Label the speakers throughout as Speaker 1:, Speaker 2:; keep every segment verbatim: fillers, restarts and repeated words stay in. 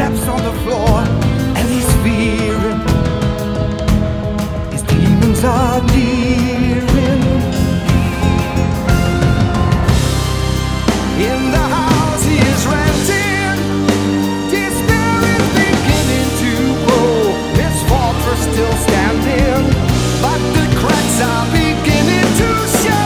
Speaker 1: steps on the floor, and he's fearing his demons are nearing. In the house he is renting, despair is beginning to grow. His fortress still standing, but the cracks are beginning to show.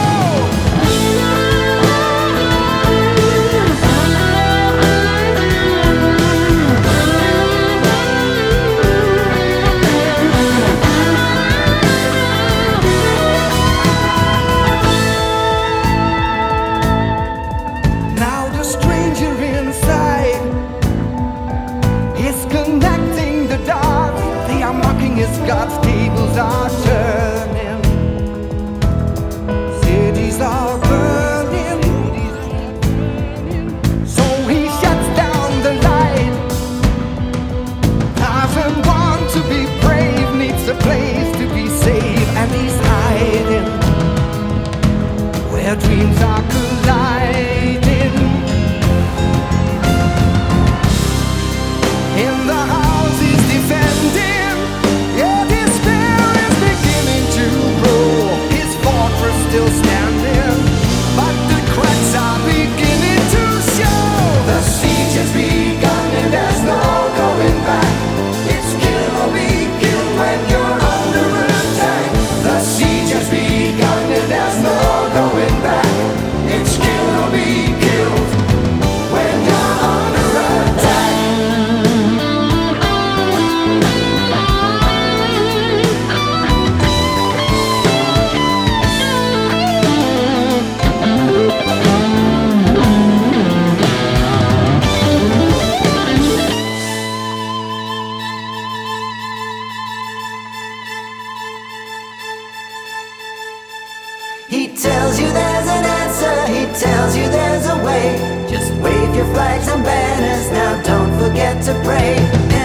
Speaker 1: God's tables are turning, cities are burning, so he shuts down the light. Doesn't want to be brave, needs a place to be safe, and he's hiding where dreams are colliding. In the house he's defending, still standing, but the cracks are beginning to show. The siege has begun and there's no going back. It's kill or be killed when you're under attack. The siege has begun and there's no going back. It's kill or be killed when you're under attack. He tells you there's an answer, he tells you there's a way. Just wave your flags and banners, now don't forget to pray.